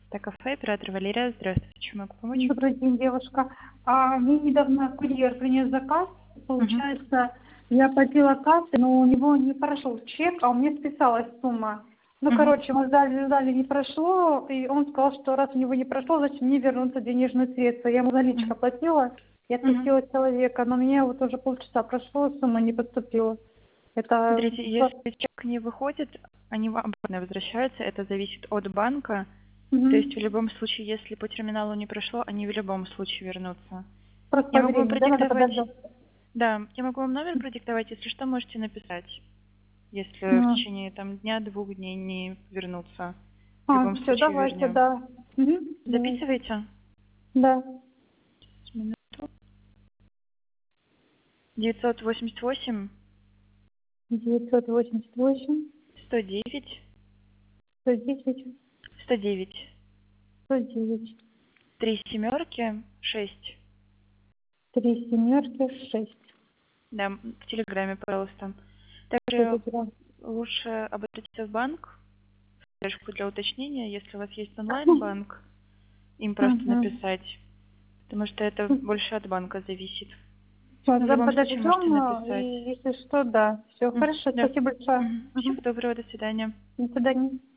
Это кафе, оператор Валерия. Здравствуйте, чем могу помочь? Добрый день, девушка. Мне недавно курьер принес заказ. Мгм. Получается, я оплатила кассы, но у него не прошел чек, а у меня списалась сумма. Ну, Мгм. короче, мы ждали, не прошло, и он сказал, что раз у него не прошло, значит, мне вернутся денежные средства. Я ему наличка Мгм. платила, я Мгм. отпустила человека, но мне вот уже полчаса прошло, сумма не поступила. Это Смотрите, если чек не выходит, они вам обратно возвращаются. Это зависит от банка. То есть в Мгм. любом случае, если по терминалу не прошло, они в любом случае вернутся. Я Просто могу вам время, да, надо продиктовать. подождать. Да, я могу вам номер продиктовать, если что, можете написать, если в Ну, течение там дня-двух дней не вернутся. В любом все, случае давайте, вернем. да. Мгм. Давайте. Записывайте. Да. С минуту. 988 988, 109 110, 109 109, 3 семерки 6. 3 семерки, 6. Да, в Телеграме, пожалуйста. Все Также забираю. лучше обратиться в банк, в поддержку для уточнения, если у вас есть онлайн-банк, им просто Угу. написать, потому что это больше от банка зависит. Все, Но в тогда любом случае можете подождем, написать. и если что, да. Все, хорошо, Да. спасибо большое. Всего Угу. доброго, до свидания. До свидания.